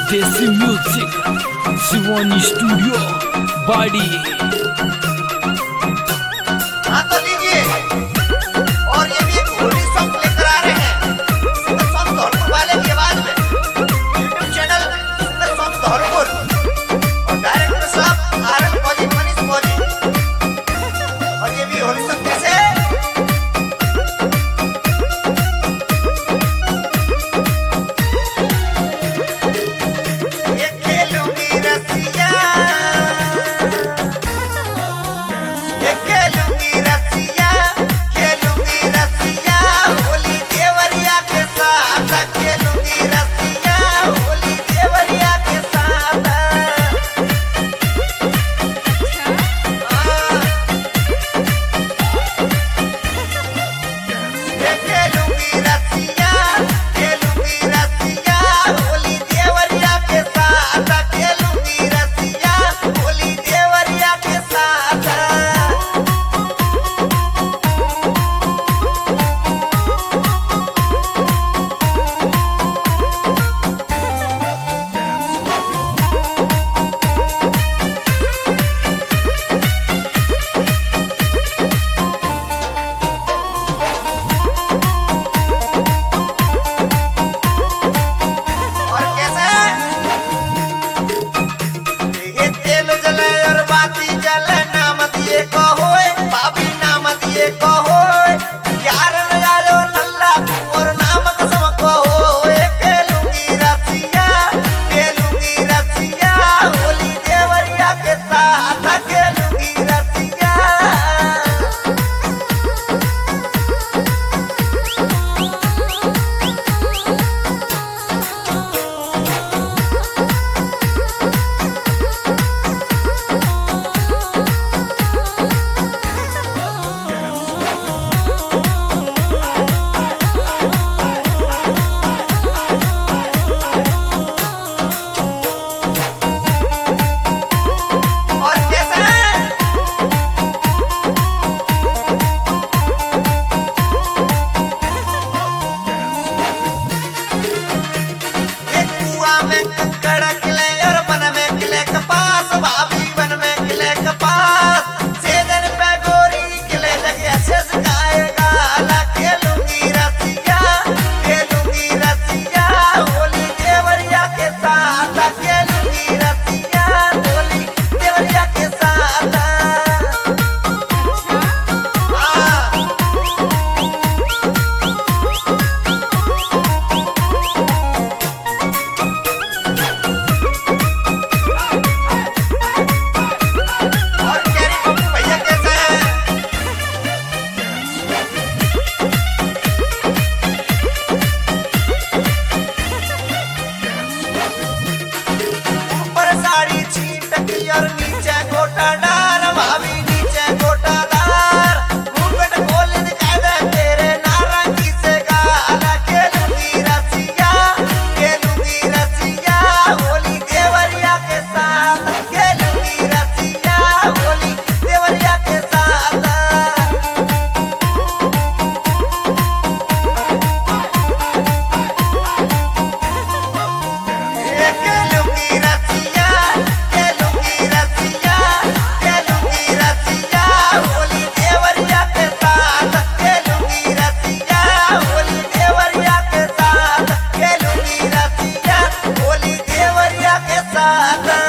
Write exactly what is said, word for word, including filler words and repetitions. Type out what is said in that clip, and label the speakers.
Speaker 1: देसी music Shivani studio बाड़ी।
Speaker 2: हाँ तो लीजिए, और ये भी एक होली सॉन्ग लेकर आ रहे हैं सिंगर सॉन्ग धौलपुर वाले की आवाज में। YouTube channel singer song Dholpur और डायरेक्टर साहब आर एन फौजी, मनीष फौजी। और ये भी होली सॉन्ग कैसे ये खेलूंगी रसिया, ये खेलूंगी रसिया, खेलूंगी रसिया होली देवरिया के साथ, खेलूंगी रसिया होली देवरिया के साथ। ये खेलूंगी रसिया, खेलूंगी रसिया होली देवरिया के साथ, खेलूंगी रसिया होली देवरिया के साथ। और कैसे ये तेल जले और बाती जले, नाम दिए कहो भाभी, नाम दिए कहो यार नजारो नल्ला और नाम कसम कहो। ये खेलूंगी रसिया, खेलूंगी रसिया होली देवरिया के साथ, खेलूंगी रसिया। और कैसे एक कुआं में कंकड़ खिले और वन में खिले कपास, भाभी वन में खिले कपास, सेजन पे गोरी खिले लगे अच्छे से गाएगा ला। खेलूंगी रसिया, खेलूंगी रसिया होली देवरिया के साथ, खेलूंगी रसिया होली देवरिया के साथ। हाँ और कैरी पप्पू भैया कैसे हैं? ऊपर साड़ी छीट की और नीचे गोटा डार, भाभी नीचे गोटा दार, घूंघट खोल दिखाए दे तेरे नारंगी से गाल। खेलूंगी रसिया, खेलूंगी रसिया होली देवरिया के साथ, खेलूंगी रसिया होली देवरिया के साथ। ये खेलूंगी रसिया, खेलूंगी रसिया, खेलूंगी रसिया होली देवरिया के साथ, खेलूंगी रसिया होली देवरिया के साथ, खेलूंगी रसिया होली देवरिया के साथ।